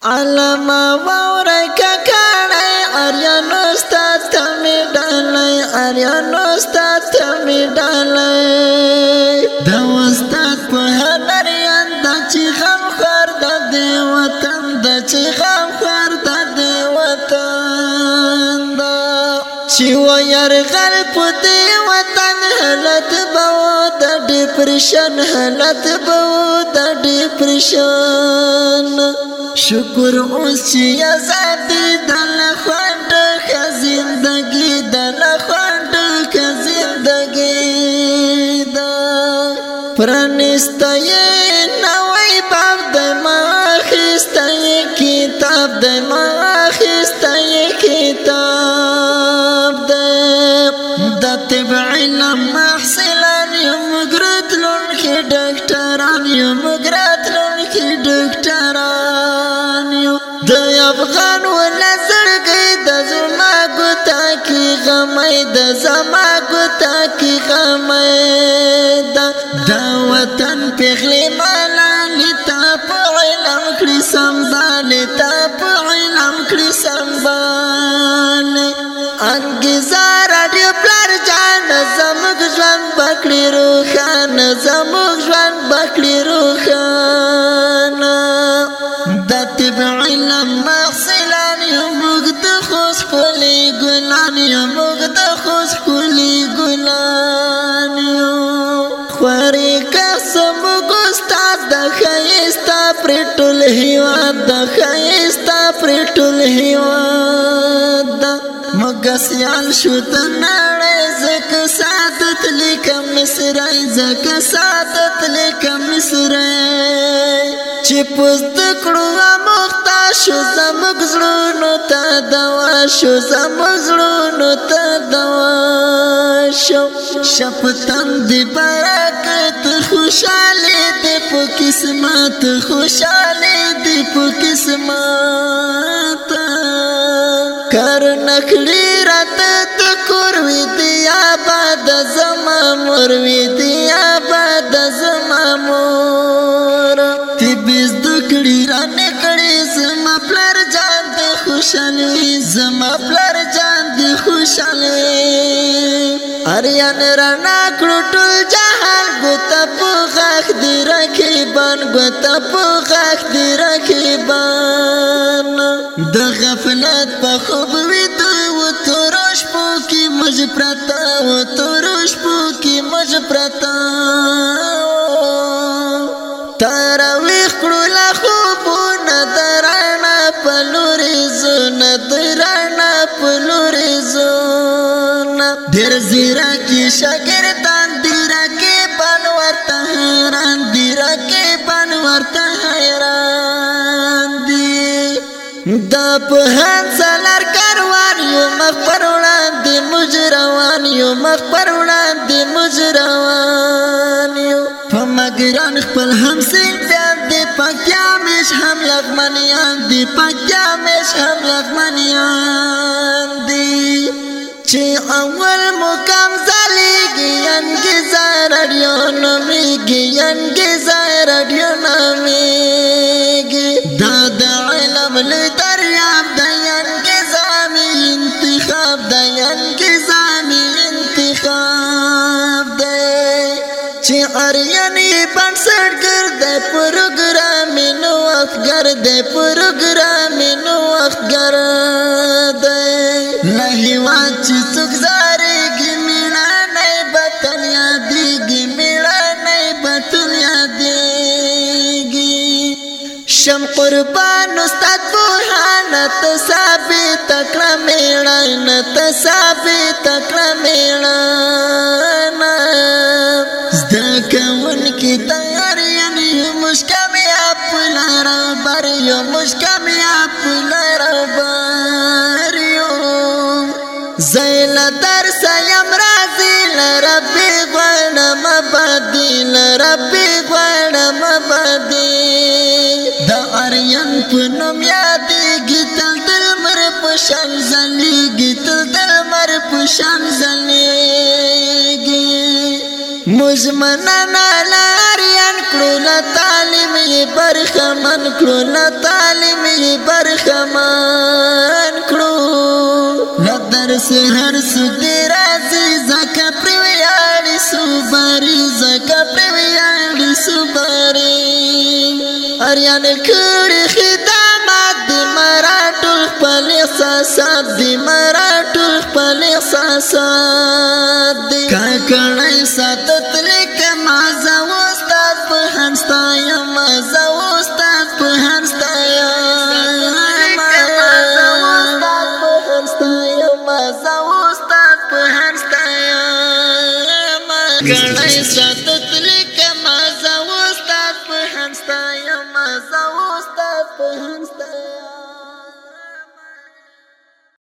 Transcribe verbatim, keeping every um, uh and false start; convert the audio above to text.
علامه واورئ کاکړی اریانو ستا ته مې ډالۍ اریانو ستا ته مې ډالۍ د استاد په هنر یانده چې غمخوار د دې وطن د چې غمخوار د دې وطن ده چې و یرغل په دې وطن حالت به و د ډیپریشن حالت به و د ډیپریشن شکر اوس چې ازادي د لخوند ښه زندګي د لخوند ښه زندګي ده پرانسته یې نوی باب د ما اخیسته یې کتاب د ما اخیسته یې کتاب ده د طب علم محصلان یو موږ راتلونکي ډاکټران یو موږ راتلونکي ډاکټران یو د افغان ولس زړګی د زما ګوته کې غمی د زما ګوته کې غمی ده دا وطن پیغلې ملالې تا په علم کړي سمبالې تا په علم کړي سمبالې انګیزه راډیو پلار جان زموږ ژوند بکړي روښانه زموږ ژوند بکړي روښانه د طب علم محصلان یو موږ د خوست ښکلي ګلان یو موږ د خوست ښکلي ګلان یو خوارې که زموږ استاد د ښایسته پرې ټول هېواد د ښایسته پرې ټول هېواد ده موږ سیال شو د نړۍ ځکه سعادت لیکه مصری ځکه سعادت لیکه مصری چې په زده کړو اموخته شو زموږ زړونو ته دوا شو زموږ زړونو ته دوا شو شپتن دی برکت خوشحالي دی په قسمت خوشحالي دی په قسمت کار نکړي راته د کور وی دی آباد زما مور وی دی آباد زما مور تی بیز دکړي را نکړي زما پلار جان دی خوشحالي زما پلار جان دی خوشحالي اریان رانا کړو ټول جهان ګوته په غاښ دی رقیبان ګوته په غاښ دی رقیبان د غفلت په خوب ویده و تورو شپو کې موږ پرته و تورو شپو کې موږ پرته تراویح کړو لا خوبونه د رڼا په لورې ځو نه د رڼا په لورې ځو نه ډېر ځیرکي شاګردان دي رقیبان ورته حیران دي رقیبان ورته حیران دي دا په هنسلر کاروان یو مخ پر وړاندې موږ روان یو مخ پر وړاندې موږ روان یو په مګران خپل همسیان دي پکتیا مېش هم لغمنیان دي پکتیا مېش هم لغمنیان دي چې اول مقام زلیږي انګیزه راډیو نومیږي انګیزه راډیو نومیږي دا د علم لوی دریاب دی انګیزامي انتخاب دی انګیزامي انتخاب دی چې اریانې بنسټګر دی پروګرامینو وختګر دی پروګرامینو وختګر دی له هېواد چې څوک زارېږي مېړانی به تل یادېږي مېړانی به تل یادېږي شم قربان استاد برهانه ته ثابته کړه مېړانه ته ثابته کړه مېړانه زده کوونکي تیاریان یو موږ کامیاب په لاره بر یو موږ کامیاب په لاره بر یو زه له درسه یم راضي له ربې غواړم ابدي له ربې غواړم ابدي د اریان په نوم یادېږي تل د لمر په شان ځلېږي تل د لمر په شان ځلېږي مجمنانا لاریان کړو له تعلیم یې برخمن کړو له تعلیم یې برخمن کړو له درس هر څه دې راځي ځکه پرې ویاړې صوباري ځکه پرې ویاړې صوباري اریان کړي خدمات د مراټو خپل احساسات د مراټو خپل احساسات کاکړی ساتت لیک مازه استاد په هنستا یم مازه